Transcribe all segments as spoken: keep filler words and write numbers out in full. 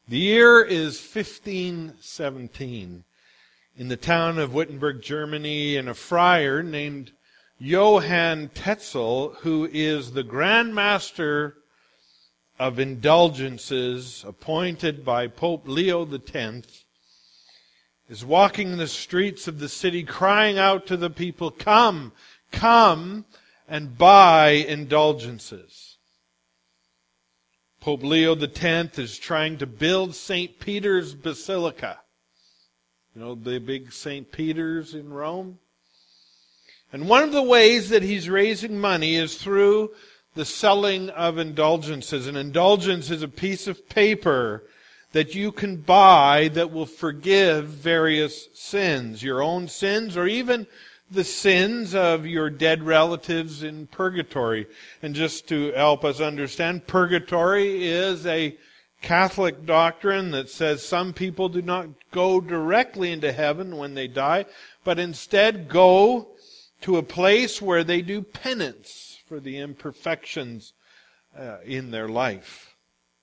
The year is fifteen seventeen. In the town of Wittenberg, Germany, and a friar named Johann Tetzel, who is the Grand Master of Indulgences appointed by Pope Leo the Tenth, is walking in the streets of the city crying out to the people, "Come, come and buy indulgences." Pope Leo the Tenth is trying to build Saint Peter's Basilica. You know, the big Saint Peter's in Rome? And one of the ways that he's raising money is through the selling of indulgences. An indulgence is a piece of paper that you can buy that will forgive various sins, your own sins or even the sins of your dead relatives in purgatory. And just to help us understand, purgatory is a Catholic doctrine that says some people do not go directly into heaven when they die, but instead go to a place where they do penance for the imperfections uh, in their life.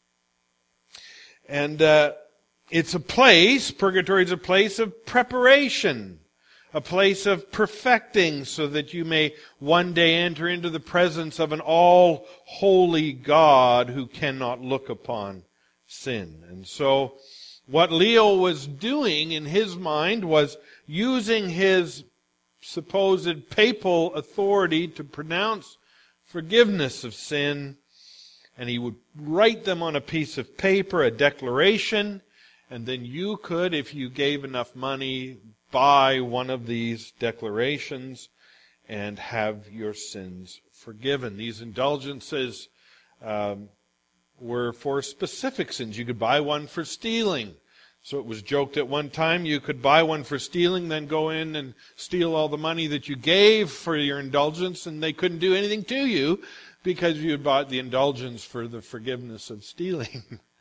And uh, it's a place, purgatory is a place of preparation, a place of perfecting so that you may one day enter into the presence of an all-holy God who cannot look upon sin. And so what Leo was doing in his mind was using his supposed papal authority to pronounce forgiveness of sin, and he would write them on a piece of paper, a declaration, and then you could, if you gave enough money, buy one of these declarations and have your sins forgiven. These indulgences um, were for specific sins. You could buy one for stealing. So it was joked at one time you could buy one for stealing, then go in and steal all the money that you gave for your indulgence, and they couldn't do anything to you because you had bought the indulgence for the forgiveness of stealing.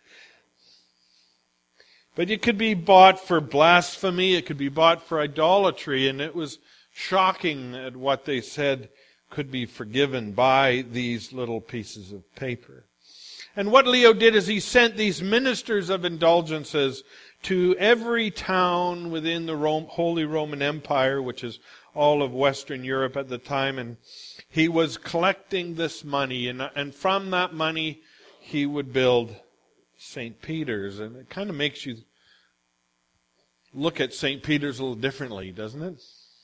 But it could be bought for blasphemy, it could be bought for idolatry, and it was shocking at what they said could be forgiven by these little pieces of paper. And what Leo did is he sent these ministers of indulgences to every town within the Rome, Holy Roman Empire, which is all of Western Europe at the time, and he was collecting this money, and, and from that money he would build Saint Peter's. And it kind of makes you look at Saint Peter's a little differently, doesn't it?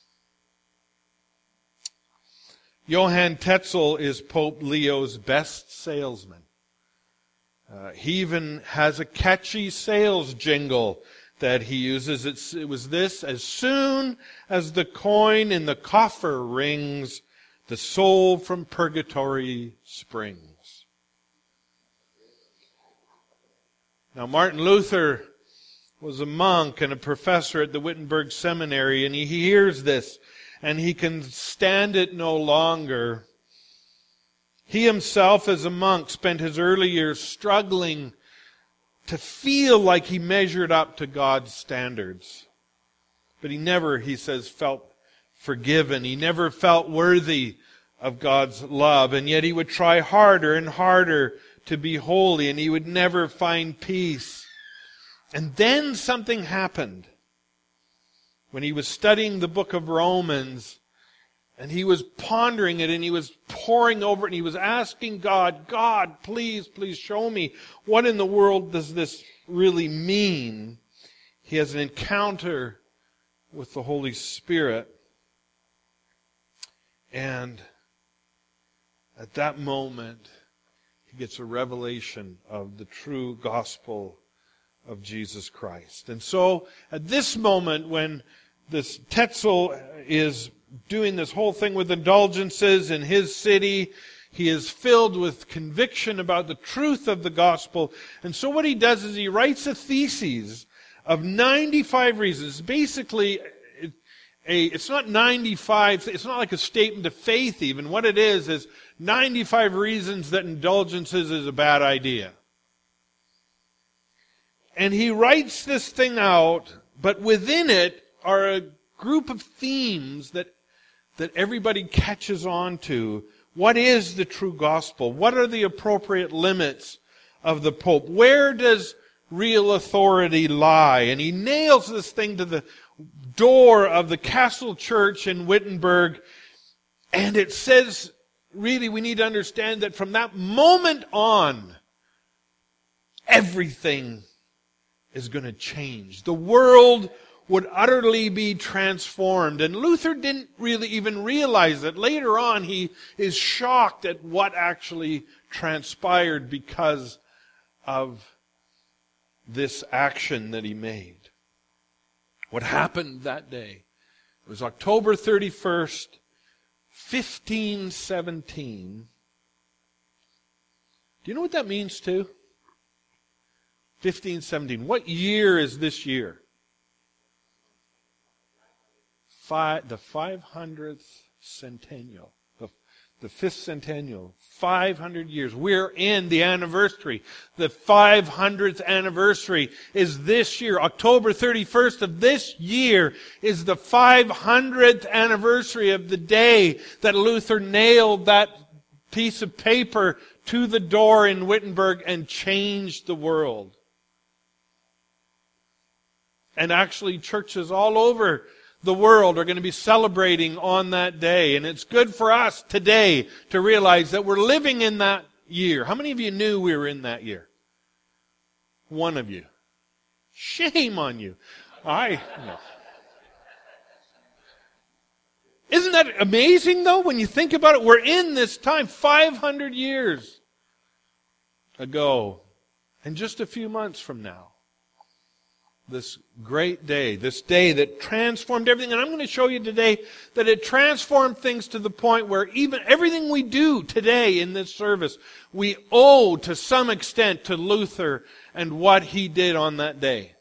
Johann Tetzel is Pope Leo's best salesman. Uh, he even has a catchy sales jingle that he uses. It's, it was this: as soon as the coin in the coffer rings, the soul from purgatory springs. Now, Martin Luther was a monk and a professor at the Wittenberg Seminary, and he hears this, and he can stand it no longer. He himself, as a monk, spent his early years struggling to feel like he measured up to God's standards. But he never, he says, felt forgiven. He never felt worthy of God's love. And yet he would try harder and harder to be holy, and he would never find peace. And then something happened. When he was studying the book of Romans, and he was pondering it, and he was poring over it, and he was asking God, God, please, please show me, what in the world does this really mean? He has an encounter with the Holy Spirit. And at that moment, he gets a revelation of the true gospel of Jesus Christ. And so, at this moment, when this Tetzel is doing this whole thing with indulgences in his city, he is filled with conviction about the truth of the gospel. And so what he does is he writes a thesis of ninety-five reasons. Basically, a, it's not ninety-five, it's not like a statement of faith even. What it is is ninety-five reasons that indulgences is a bad idea. And he writes this thing out, but within it are a group of themes that that everybody catches on to. What is the true gospel? What are the appropriate limits of the Pope? Where does real authority lie? And he nails this thing to the door of the Castle Church in Wittenberg. And it says, really, we need to understand that from that moment on, everything is going to change. The world would utterly be transformed. And Luther didn't really even realize it. Later on, he is shocked at what actually transpired because of this action that he made. What happened that day? It was October thirty-first, fifteen seventeen. Do you know what that means too? fifteen seventeen. What year is this year? Five, the five hundredth centennial. The, the fifth centennial. five hundred years. We're in the anniversary. The five hundredth anniversary is this year. October thirty-first of this year is the five hundredth anniversary of the day that Luther nailed that piece of paper to the door in Wittenberg and changed the world. And actually churches all over the world are going to be celebrating on that day. And it's good for us today to realize that we're living in that year. How many of you knew we were in that year? One of you. Shame on you. I no. Isn't that amazing though when you think about it? We're in this time five hundred years ago. And just a few months from now. This great day, this day that transformed everything. And I'm going to show you today that it transformed things to the point where even everything we do today in this service, we owe to some extent to Luther and what he did on that day.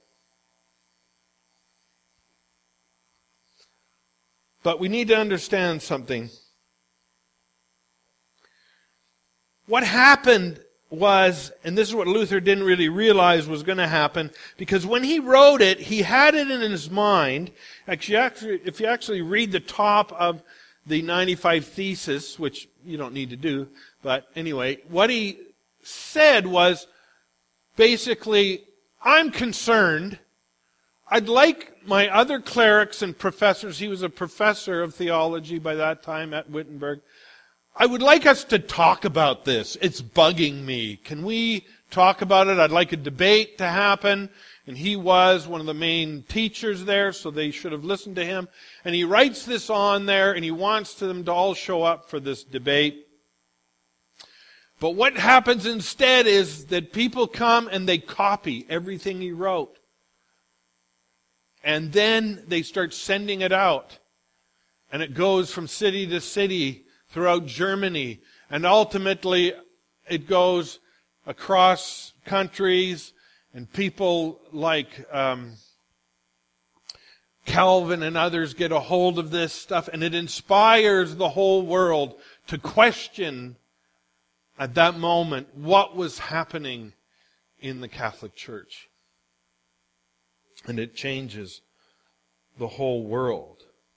But we need to understand something. What happened was, and this is what Luther didn't really realize was going to happen, because when he wrote it, he had it in his mind. Actually, if you actually read the top of the ninety-five Thesis, which you don't need to do, but anyway, what he said was, basically, I'm concerned, I'd like my other clerics and professors, he was a professor of theology by that time at Wittenberg, I would like us to talk about this. It's bugging me. Can we talk about it? I'd like a debate to happen. And he was one of the main teachers there, so they should have listened to him. And he writes this on there, and he wants them to all show up for this debate. But what happens instead is that people come and they copy everything he wrote. And then they start sending it out. And it goes from city to city throughout Germany, and ultimately it goes across countries, and people like um, Calvin and others get a hold of this stuff, and it inspires the whole world to question at that moment what was happening in the Catholic Church. And it changes the whole world.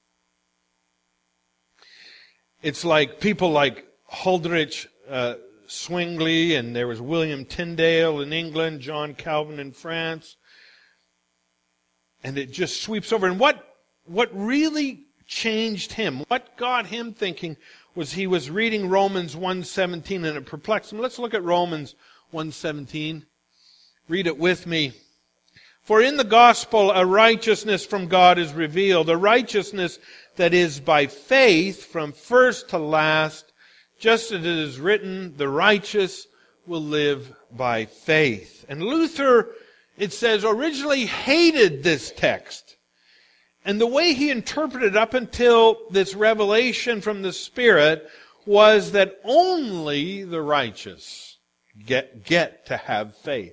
It's like people like Huldrych uh, Zwingli, and there was William Tyndale in England, John Calvin in France. And it just sweeps over. And what, what really changed him, what got him thinking, was he was reading Romans one seventeen, and it perplexed him. Let's look at Romans one seventeen. Read it with me. For in the gospel a righteousness from God is revealed, a righteousness that is by faith from first to last, just as it is written, the righteous will live by faith. And Luther, it says, originally hated this text. And the way he interpreted up until this revelation from the Spirit was that only the righteous get, get to have faith.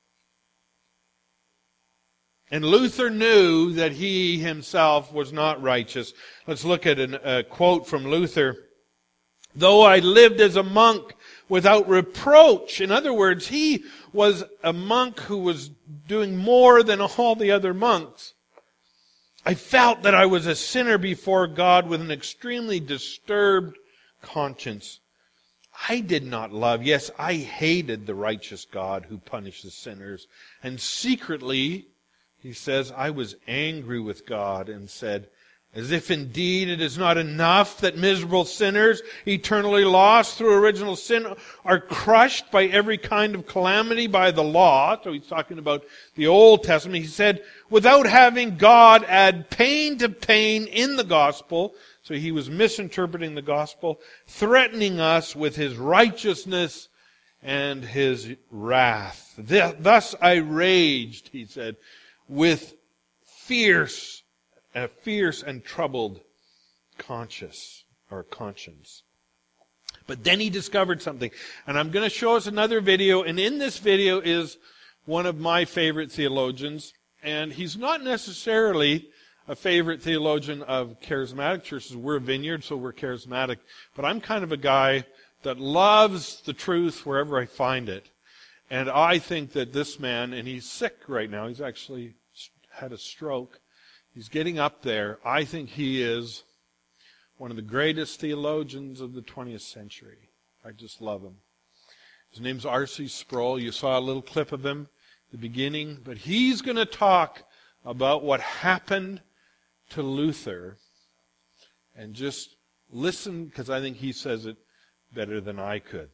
And Luther knew that he himself was not righteous. Let's look at a quote from Luther. Though I lived as a monk without reproach. In other words, he was a monk who was doing more than all the other monks. I felt that I was a sinner before God with an extremely disturbed conscience. I did not love, yes, I hated the righteous God who punishes sinners. And secretly, he says, I was angry with God and said, as if indeed it is not enough that miserable sinners, eternally lost through original sin, are crushed by every kind of calamity by the law. So he's talking about the Old Testament. He said, without having God add pain to pain in the gospel. So he was misinterpreting the gospel, threatening us with his righteousness and his wrath. Thus I raged, he said, with fierce a fierce and troubled conscience or conscience. But then he discovered something. And I'm going to show us another video. And in this video is one of my favorite theologians. And he's not necessarily a favorite theologian of charismatic churches. We're a vineyard, so we're charismatic. But I'm kind of a guy that loves the truth wherever I find it. And I think that this man, and he's sick right now. He's actually had a stroke. He's getting up there. I think he is one of the greatest theologians of the twentieth century. I just love him. His name's R C Sproul. You saw a little clip of him at the beginning. But he's going to talk about what happened to Luther. And just listen, because I think he says it better than I could.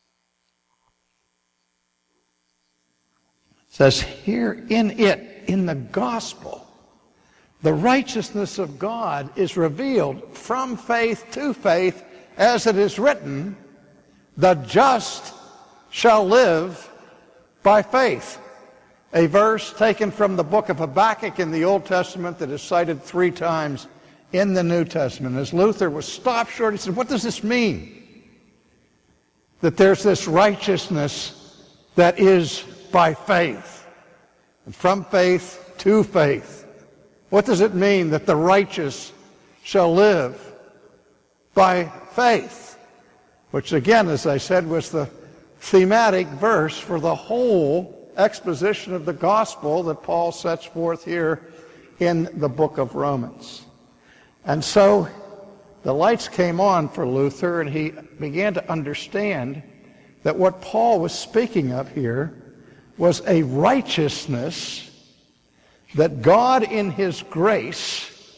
It says here in it, in the gospel, the righteousness of God is revealed from faith to faith, as it is written, the just shall live by faith. A verse taken from the book of Habakkuk in the Old Testament that is cited three times in the New Testament. As Luther was stopped short, he said, what does this mean? That there's this righteousness that is by faith, and from faith to faith. What does it mean that the righteous shall live by faith? Which again, as I said, was the thematic verse for the whole exposition of the gospel that Paul sets forth here in the book of Romans. And so the lights came on for Luther, and he began to understand that what Paul was speaking of here was a righteousness that God in his grace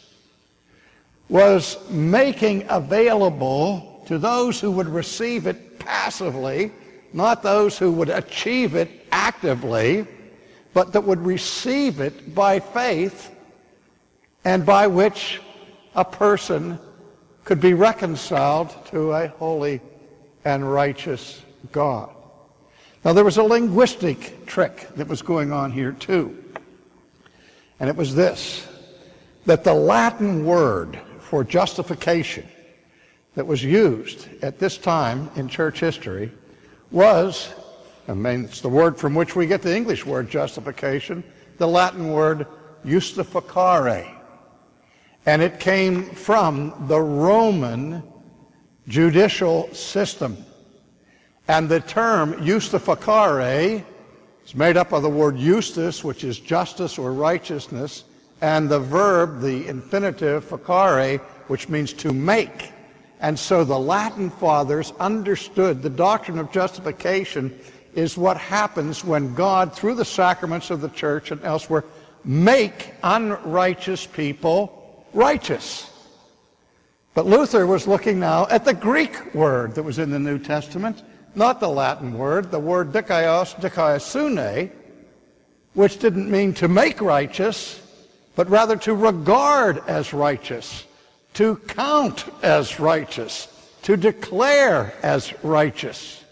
was making available to those who would receive it passively, not those who would achieve it actively, but that would receive it by faith, and by which a person could be reconciled to a holy and righteous God. Now, there was a linguistic trick that was going on here too. And it was this, that the Latin word for justification that was used at this time in church history was, I mean, it's the word from which we get the English word justification, the Latin word justificare. And it came from the Roman judicial system. And the term justificare is made up of the word justus, which is justice or righteousness, and the verb, the infinitive, facere, which means to make. And so the Latin fathers understood the doctrine of justification is what happens when God, through the sacraments of the church and elsewhere, make unrighteous people righteous. But Luther was looking now at the Greek word that was in the New Testament, not the Latin word, the word dikaios, dikaiosune, which didn't mean to make righteous, but rather to regard as righteous, to count as righteous, to declare as righteous.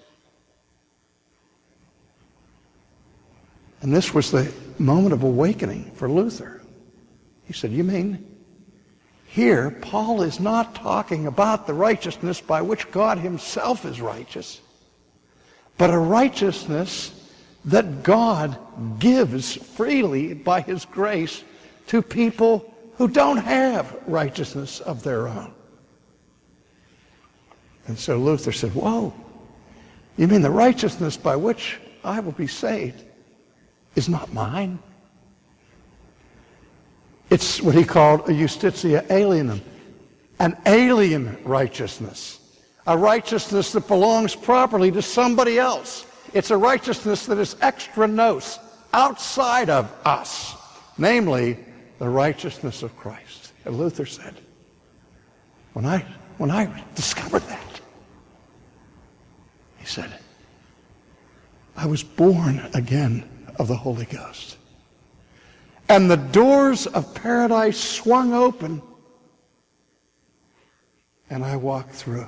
And this was the moment of awakening for Luther. He said, you mean here Paul is not talking about the righteousness by which God himself is righteous, but a righteousness that God gives freely by his grace to people who don't have righteousness of their own. And so Luther said, whoa, you mean the righteousness by which I will be saved is not mine? It's what he called a justitia alienum, an alien righteousness, a righteousness that belongs properly to somebody else. It's a righteousness that is extra nos, outside of us, namely the righteousness of Christ. And Luther said, when I, when I discovered that, he said, I was born again of the Holy Ghost. And the doors of paradise swung open, and I walked through.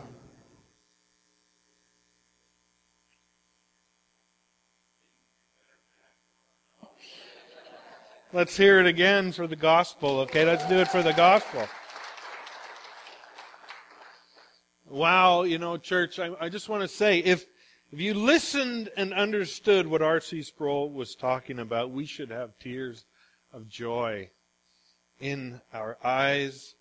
Let's hear it again for the gospel, okay? Let's do it for the gospel. Wow, you know, church, I, I just want to say, if if you listened and understood what R C Sproul was talking about, we should have tears of joy in our eyes.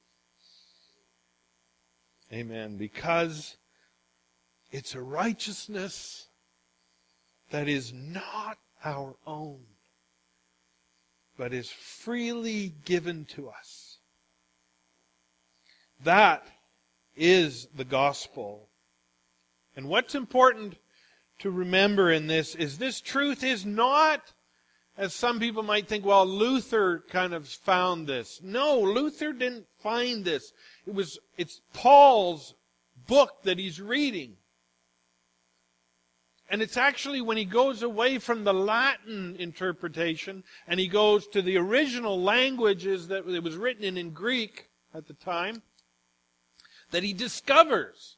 Amen. Because it's a righteousness that is not our own, but is freely given to us. That is the gospel. And what's important to remember in this is this truth is not, as some people might think, well, Luther kind of found this. No, Luther didn't find this. It was, it's Paul's book that he's reading. And it's actually when he goes away from the Latin interpretation and he goes to the original languages that it was written in in Greek at the time, that he discovers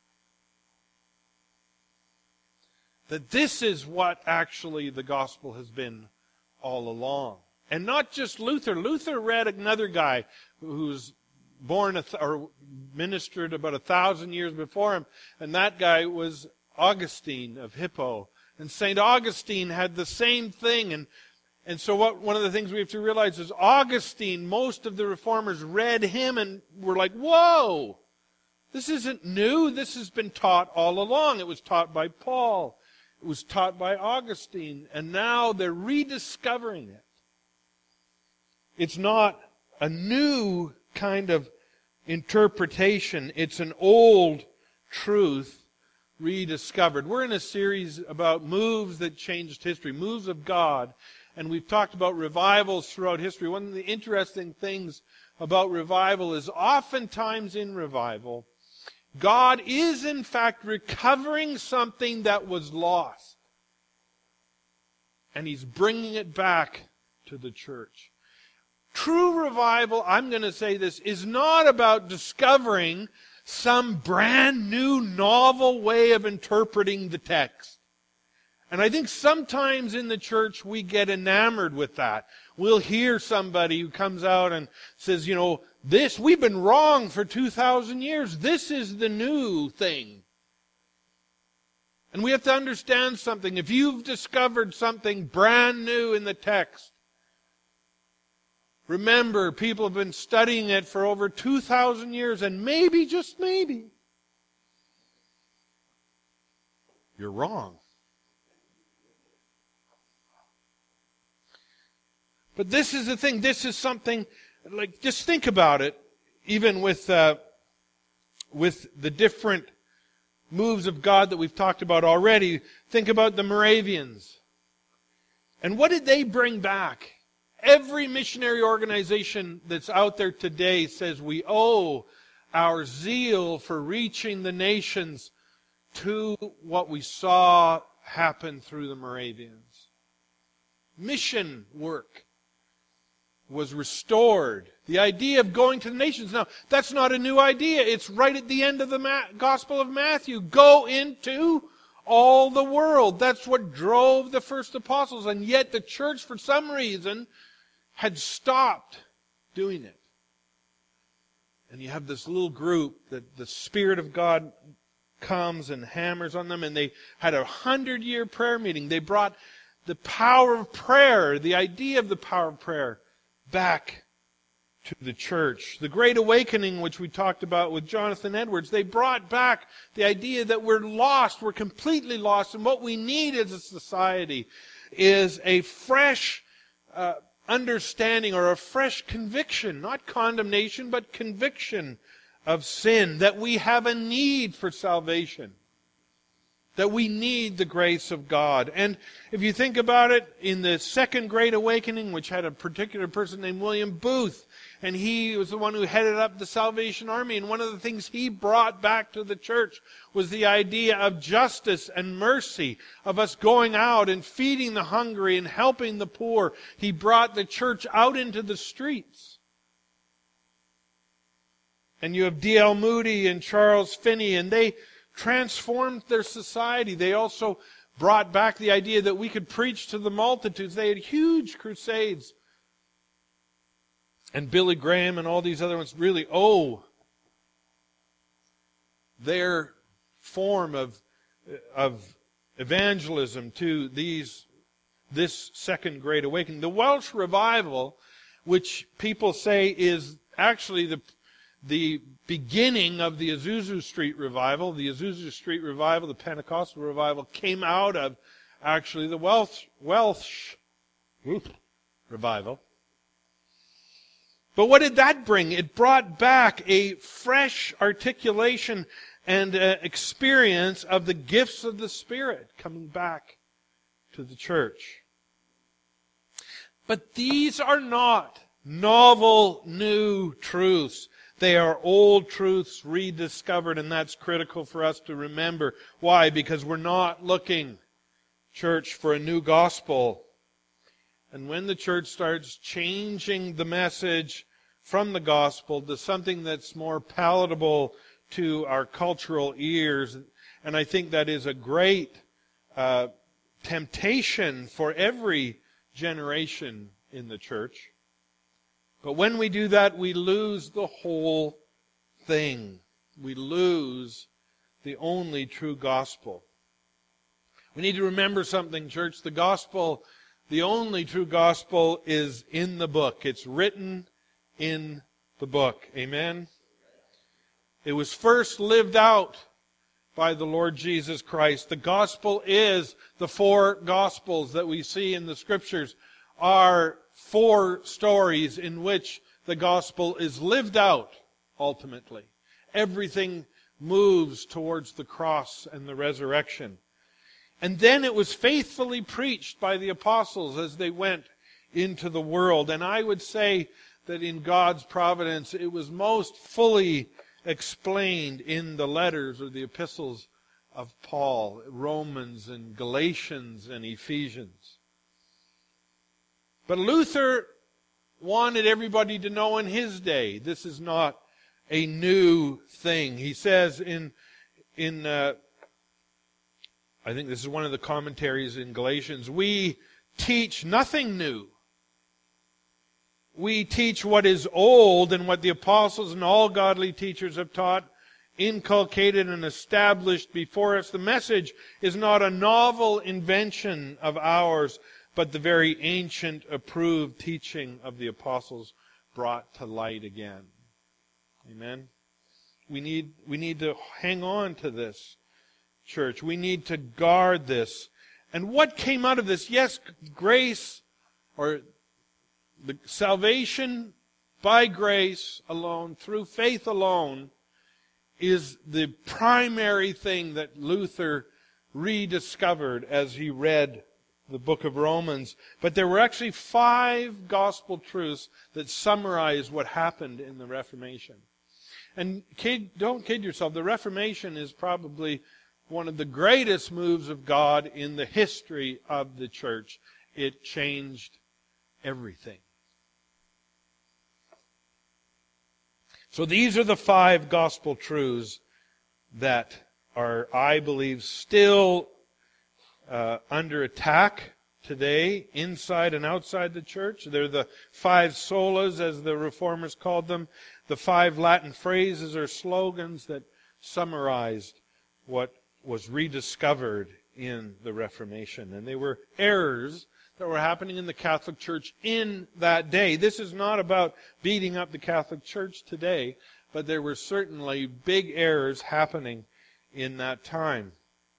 that this is what actually the gospel has been all along. And not just Luther. Luther read another guy who was born a th- or ministered about a thousand years before him, and that guy was Augustine of Hippo. And Saint Augustine had the same thing. And and so what one of the things we have to realize is Augustine, most of the reformers read him and were like, whoa, this isn't new. This has been taught all along. It was taught by Paul. It was taught by Augustine. And now they're rediscovering it. It's not a new kind of interpretation. It's an old truth rediscovered. We're in a series about moves that changed history, moves of God, and we've talked about revivals throughout history. One of the interesting things about revival is oftentimes in revival, God is in fact recovering something that was lost, and He's bringing it back to the church. True revival, I'm going to say this, is not about discovering some brand new novel way of interpreting the text. And I think sometimes in the church we get enamored with that. We'll hear somebody who comes out and says, you know, this, we've been wrong for two thousand years. This is the new thing. And we have to understand something. If you've discovered something brand new in the text, remember, people have been studying it for over two thousand years, and maybe, just maybe, you're wrong. But this is the thing. This is something, like, just think about it, even with uh, with the different moves of God that we've talked about already. Think about the Moravians. And what did they bring back? Every missionary organization that's out there today says we owe our zeal for reaching the nations to what we saw happen through the Moravians. Mission work was restored. The idea of going to the nations. Now, that's not a new idea. It's right at the end of the Ma- Gospel of Matthew. Go into all the world. That's what drove the first apostles. And yet the church, for some reason, had stopped doing it. And you have this little group that the Spirit of God comes and hammers on them, and they had a hundred-year prayer meeting. They brought the power of prayer, the idea of the power of prayer, back to the church. The Great Awakening, which we talked about with Jonathan Edwards, they brought back the idea that we're lost, we're completely lost, and what we need as a society is a fresh uh, understanding or a fresh conviction, not condemnation, but conviction of sin, that we have a need for salvation, that we need the grace of God. And if you think about it, in the Second Great Awakening, which had a particular person named William Booth, and he was the one who headed up the Salvation Army, and one of the things he brought back to the church was the idea of justice and mercy, of us going out and feeding the hungry and helping the poor. He brought the church out into the streets. And you have D L Moody and Charles Finney, and they transformed their society. They also brought back the idea that we could preach to the multitudes. They had huge crusades. And Billy Graham and all these other ones really owe their form of, of evangelism to these, this Second Great Awakening. The Welsh Revival, which people say is actually the the beginning of the Azusa Street Revival. The Azusa Street Revival, the Pentecostal Revival, came out of actually the Welsh, Welsh Revival. But what did that bring? It brought back a fresh articulation and uh, experience of the gifts of the Spirit coming back to the church. But these are not novel, new truths. They are old truths rediscovered, and that's critical for us to remember. Why? Because we're not looking, church, for a new gospel. And when the church starts changing the message from the gospel to something that's more palatable to our cultural ears, and I think that is a great uh, temptation for every generation in the church. But when we do that, we lose the whole thing. We lose the only true gospel. We need to remember something, church. The gospel, the only true gospel, is in the book. It's written in the book. Amen? It was first lived out by the Lord Jesus Christ. The gospel is the four gospels that we see in the Scriptures are four stories in which the gospel is lived out ultimately. Everything moves towards the cross and the resurrection. And then it was faithfully preached by the apostles as they went into the world. And I would say that in God's providence, it was most fully explained in the letters or the epistles of Paul, Romans and Galatians and Ephesians. But Luther wanted everybody to know in his day, this is not a new thing. He says in, in uh, I think this is one of the commentaries in Galatians, we teach nothing new. We teach what is old and what the apostles and all godly teachers have taught, inculcated and established before us. The message is not a novel invention of ours, but the very ancient, approved teaching of the apostles brought to light again. Amen? We need, we need to hang on to this, church. We need to guard this. And what came out of this? Yes, grace, or the salvation by grace alone, through faith alone, is the primary thing that Luther rediscovered as he read the book of Romans. But there were actually five gospel truths that summarize what happened in the Reformation. And kid, don't kid yourself, the Reformation is probably one of the greatest moves of God in the history of the church. It changed everything. So these are the five gospel truths that are, I believe, still Uh, under attack today, inside and outside the church. They're the five solas, as the Reformers called them, the five Latin phrases or slogans that summarized what was rediscovered in the Reformation. And they were errors that were happening in the Catholic Church in that day. This is not about beating up the Catholic Church today, but there were certainly big errors happening in that time.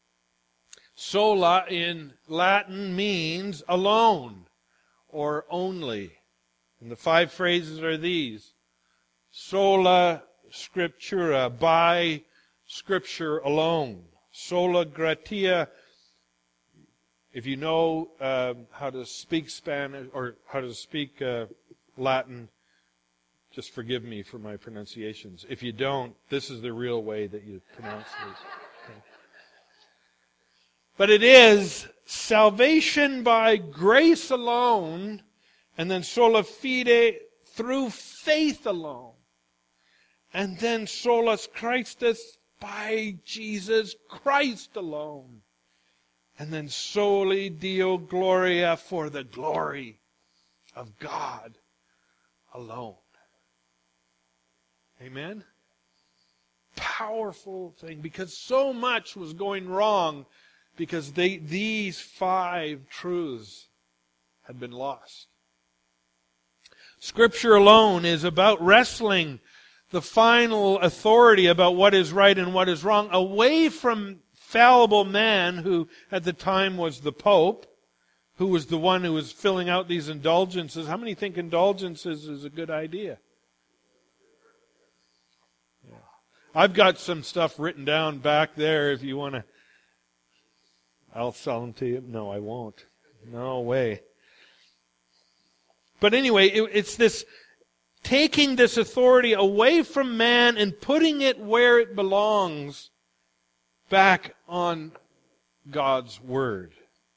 Sola in Latin means alone or only. And the five phrases are these. Sola scriptura, by Scripture alone. Sola gratia. If you know uh, how to speak Spanish or how to speak uh, Latin, just forgive me for my pronunciations. If you don't, this is the real way that you pronounce these. Okay. But it is salvation by grace alone, and then sola fide through faith alone. And then solus Christus by Jesus Christ alone. And then soli Deo Gloria for the glory of God alone. Amen? Powerful thing, because so much was going wrong because they, these five truths had been lost. Scripture alone is about wrestling the final authority about what is right and what is wrong away from fallible man, who at the time was the Pope, who was the one who was filling out these indulgences. How many think indulgences is a good idea? Yeah. I've got some stuff written down back there if you want to. I'll sell them to you. No, I won't. No way. But anyway, it, it's this taking this authority away from man and putting it where it belongs, back on God's Word.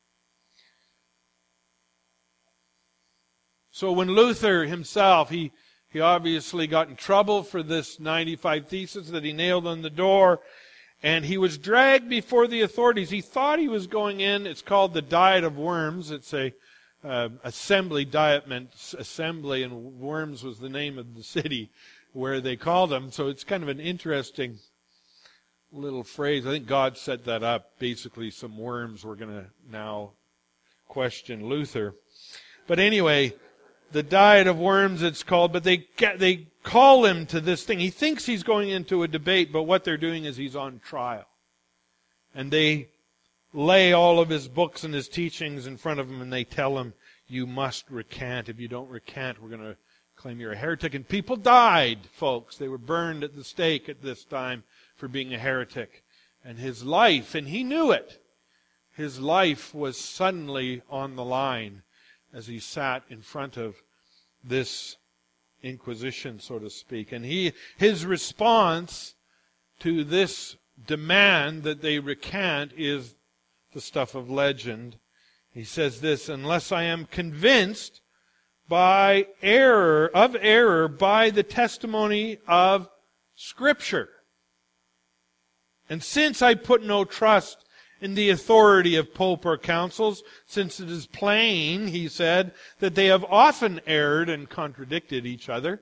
So when Luther himself, he, he obviously got in trouble for this ninety-five Theses that he nailed on the door, and he was dragged before the authorities. He thought he was going in. It's called the Diet of Worms. It's a uh, assembly. Diet meant assembly, and Worms was the name of the city where they called them. So it's kind of an interesting little phrase. I think God set that up. Basically, some worms were going to now question Luther. But anyway, the Diet of Worms it's called, but they get, they call him to this thing. He thinks he's going into a debate, but what they're doing is he's on trial. And they lay all of his books and his teachings in front of him, and they tell him, you must recant. If you don't recant, we're going to claim you're a heretic. And people died, folks. They were burned at the stake at this time for being a heretic. And his life, and he knew it, his life was suddenly on the line as he sat in front of this Inquisition, so to speak. And he, his response to this demand that they recant is the stuff of legend. He says this, unless I am convinced by error, of error, by the testimony of Scripture. And since I put no trust in the authority of Pope or councils, since it is plain, he said, that they have often erred and contradicted each other,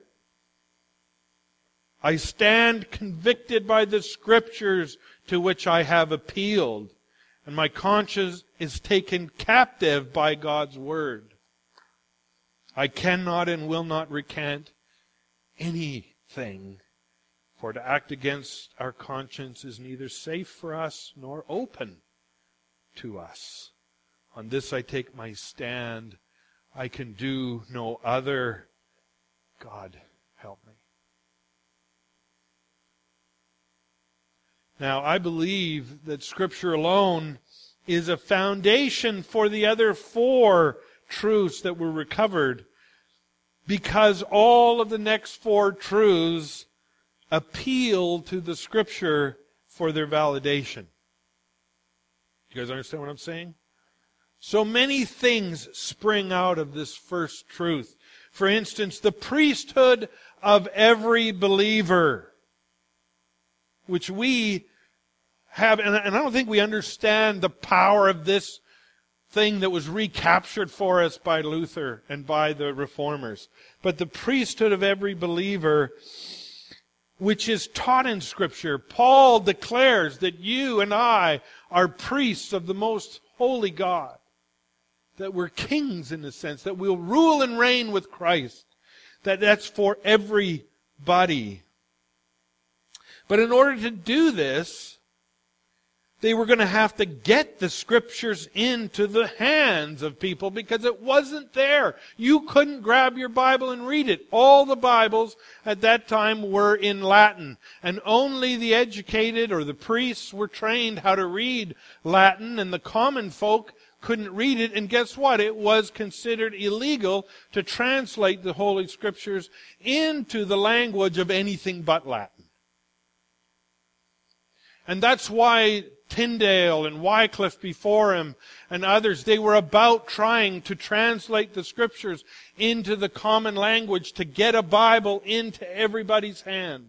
I stand convicted by the Scriptures to which I have appealed, and my conscience is taken captive by God's Word. I cannot and will not recant anything, for to act against our conscience is neither safe for us nor open to us. On this I take my stand. I can do no other. God, help me. Now, I believe that Scripture alone is a foundation for the other four truths that were recovered, because all of the next four truths appeal to the Scripture for their validation. You guys understand what I'm saying? So many things spring out of this first truth. For instance, the priesthood of every believer, which we have, and I don't think we understand the power of this thing that was recaptured for us by Luther and by the Reformers. But the priesthood of every believer, which is taught in Scripture. Paul declares that you and I are priests of the most holy God. That we're kings in a sense. That we'll rule and reign with Christ. That that's for everybody. But in order to do this, they were going to have to get the Scriptures into the hands of people because it wasn't there. You couldn't grab your Bible and read it. All the Bibles at that time were in Latin, and only the educated or the priests were trained how to read Latin, and the common folk couldn't read it. And guess what? It was considered illegal to translate the Holy Scriptures into the language of anything but Latin. And that's why Tyndale and Wycliffe before him and others, they were about trying to translate the Scriptures into the common language to get a Bible into everybody's hand.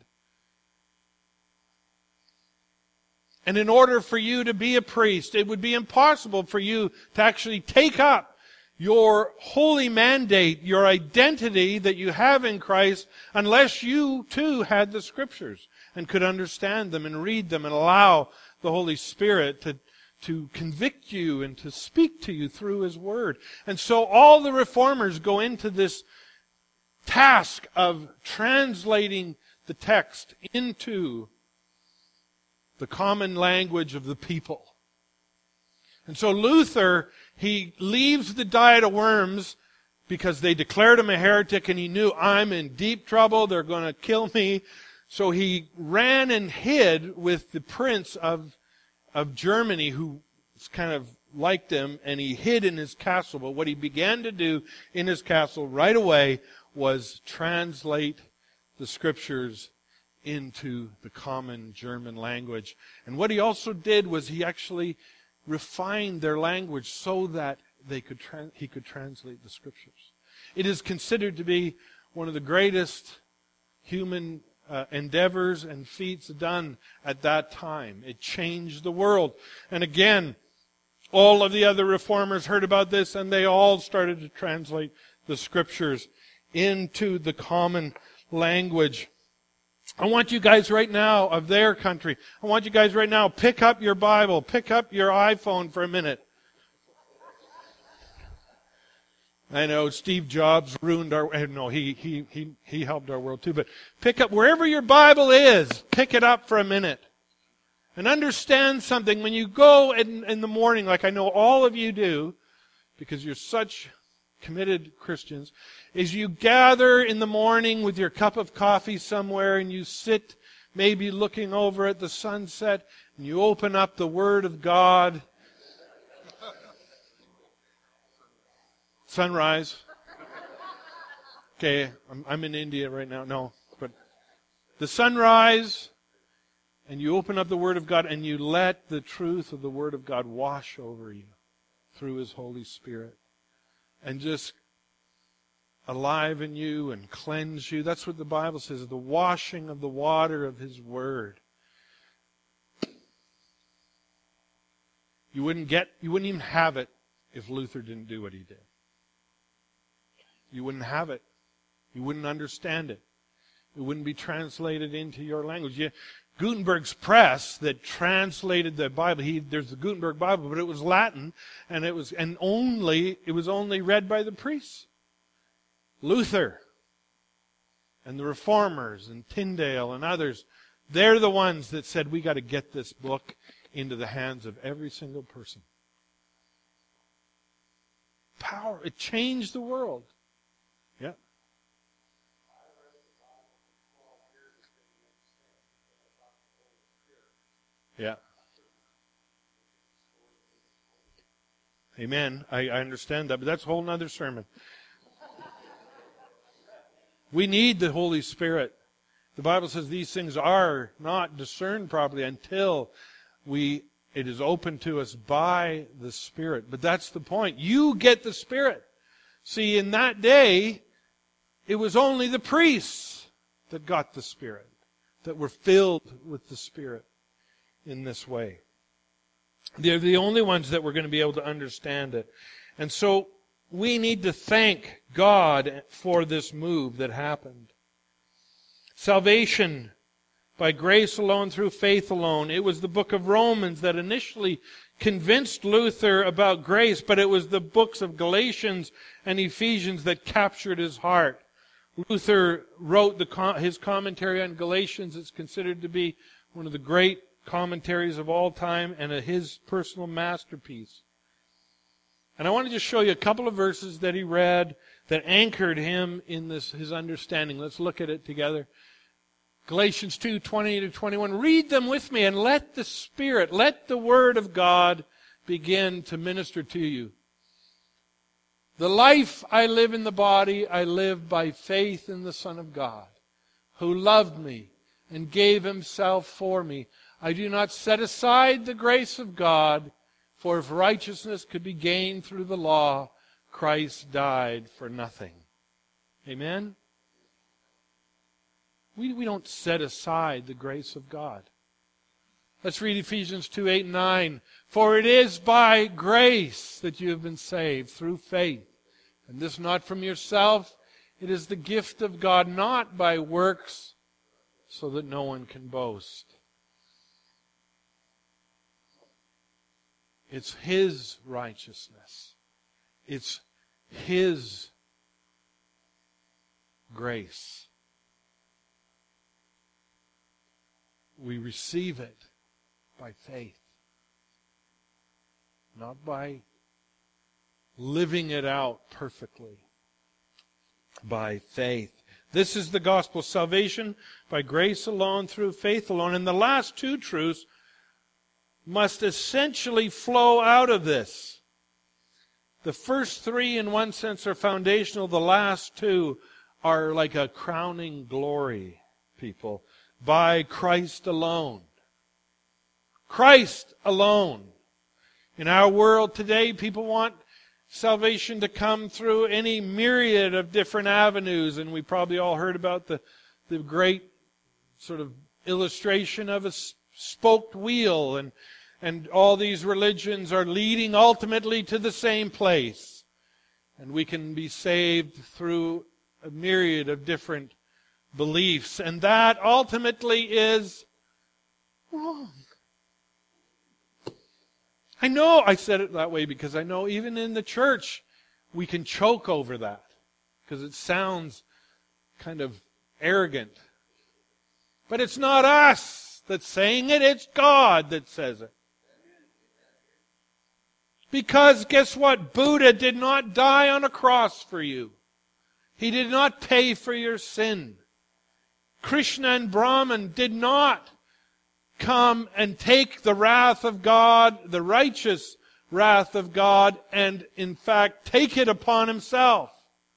And in order for you to be a priest, it would be impossible for you to actually take up your holy mandate, your identity that you have in Christ, unless you too had the Scriptures and could understand them and read them and allow the Holy Spirit to, to convict you and to speak to you through His Word. And so all the reformers go into this task of translating the text into the common language of the people. And so Luther, he leaves the Diet of Worms because they declared him a heretic, and he knew, I'm in deep trouble, they're going to kill me. So he ran and hid with the prince of, of Germany, who kind of liked him, and he hid in his castle. But what he began to do in his castle right away was translate the Scriptures into the common German language. And what he also did was he actually refined their language so that they could tra- he could translate the Scriptures. It is considered to be one of the greatest human Uh, endeavors and feats done at that time. It changed the world. And again, all of the other reformers heard about this, and they all started to translate the Scriptures into the common language. I want you guys right now of their country, I want you guys right now, pick up your Bible, pick up your iPhone for a minute. I know Steve Jobs ruined our, no, he, he, he, he helped our world too, but pick up, wherever your Bible is, pick it up for a minute. And understand something. When you go in, in the morning, like I know all of you do, because you're such committed Christians, is you gather in the morning with your cup of coffee somewhere and you sit maybe looking over at the sunset and you open up the Word of God. Sunrise. Okay, I'm, I'm in India right now. No, but the sunrise, and you open up the Word of God and you let the truth of the Word of God wash over you through His Holy Spirit and just alive in you and cleanse you. That's what the Bible says, the washing of the water of His Word. You wouldn't get, you wouldn't even have it if Luther didn't do what he did. You wouldn't have it. You wouldn't understand it. It wouldn't be translated into your language. You, Gutenberg's press that translated the Bible, he, there's the Gutenberg Bible, but it was Latin, and it was and only it was only read by the priests. Luther and the Reformers and Tyndale and others, they're the ones that said we got to get this book into the hands of every single person. Power, it changed the world. Yeah. Yeah. Amen. I, I understand that, but that's a whole nother sermon. We need the Holy Spirit. The Bible says these things are not discerned properly until we it is open to us by the Spirit. But that's the point. You get the Spirit. See, in that day, it was only the priests that got the Spirit, that were filled with the Spirit in this way. They're the only ones that were going to be able to understand it. And so we need to thank God for this move that happened. Salvation by grace alone, through faith alone. It was the book of Romans that initially convinced Luther about grace, but it was the books of Galatians and Ephesians that captured his heart. Luther wrote the, his commentary on Galatians. It's considered to be one of the great commentaries of all time and a, his personal masterpiece. And I want to just show you a couple of verses that he read that anchored him in this his understanding. Let's look at it together. Galatians two, twenty to twenty-one. Read them with me and let the Spirit, let the Word of God begin to minister to you. The life I live in the body, I live by faith in the Son of God, who loved me and gave himself for me. I do not set aside the grace of God, for if righteousness could be gained through the law, Christ died for nothing. Amen? We, we don't set aside the grace of God. Let's read Ephesians two, eight and nine. For it is by grace that you have been saved through faith. And this not from yourself. It is the gift of God, not by works, so that no one can boast. It's His righteousness. It's His grace. We receive it by faith, not by living it out perfectly. By faith. This is the gospel. Salvation by grace alone, through faith alone. And the last two truths must essentially flow out of this. The first three, in one sense, are foundational. The last two are like a crowning glory, people. By Christ alone. Christ alone. In our world today, people want salvation to come through any myriad of different avenues, and we probably all heard about the, the great sort of illustration of a spoked wheel, and, and all these religions are leading ultimately to the same place. And we can be saved through a myriad of different beliefs, and that ultimately is wrong. I know I said it that way because I know even in the church we can choke over that because it sounds kind of arrogant. But it's not us that's saying it, it's God that says it. Because guess what? Buddha did not die on a cross for you. He did not pay for your sin. Krishna and Brahman did not come and take the wrath of God, the righteous wrath of God, and in fact take it upon himself.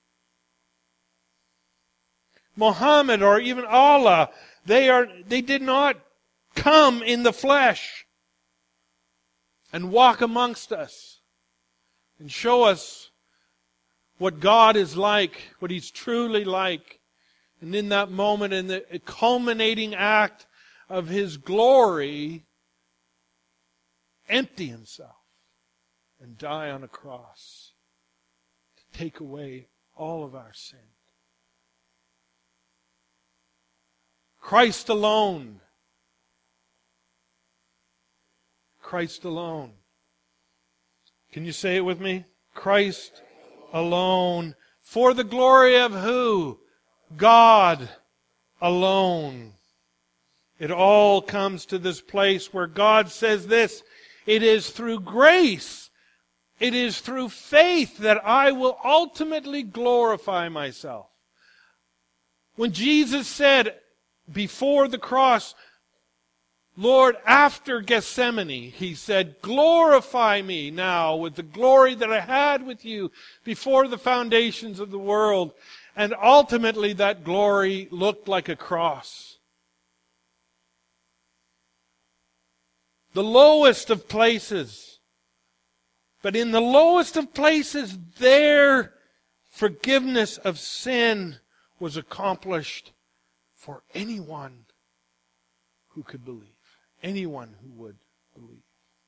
Muhammad or even Allah, they are they did not come in the flesh and walk amongst us and show us what God is like, what He's truly like. And in that moment, in the culminating act of His glory, empty Himself and die on a cross to take away all of our sin. Christ alone. Christ alone. Can you say it with me? Christ alone. For the glory of who? God alone. It all comes to this place where God says this, it is through grace, it is through faith that I will ultimately glorify myself. When Jesus said before the cross, Lord, after Gethsemane, He said, glorify me now with the glory that I had with you before the foundations of the world. And ultimately that glory looked like a cross. The lowest of places. But in the lowest of places, their forgiveness of sin was accomplished for anyone who could believe. Anyone who would believe.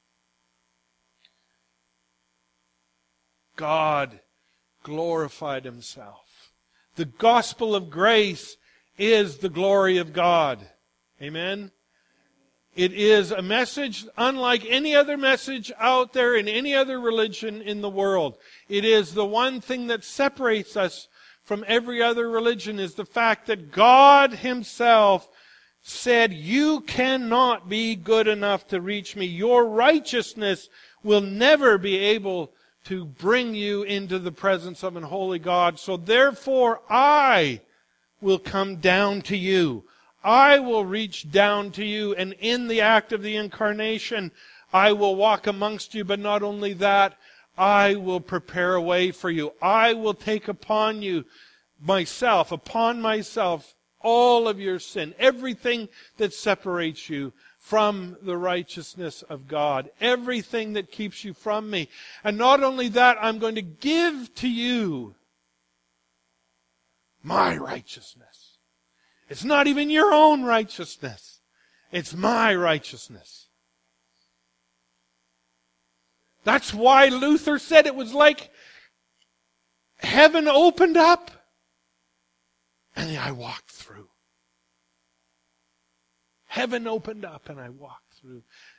God glorified Himself. The gospel of grace is the glory of God. Amen? It is a message unlike any other message out there in any other religion in the world. It is the one thing that separates us from every other religion, is the fact that God Himself said, "You cannot be good enough to reach me. Your righteousness will never be able to bring you into the presence of an holy God. So therefore I will come down to you. I will reach down to you, and in the act of the incarnation, I will walk amongst you. But not only that, I will prepare a way for you. I will take upon you myself, upon myself, all of your sin, everything that separates you from the righteousness of God, everything that keeps you from me. And not only that, I'm going to give to you my righteousness. It's not even your own righteousness. It's my righteousness. That's why Luther said it was like heaven opened up and I walked through. Heaven opened up and I walked through.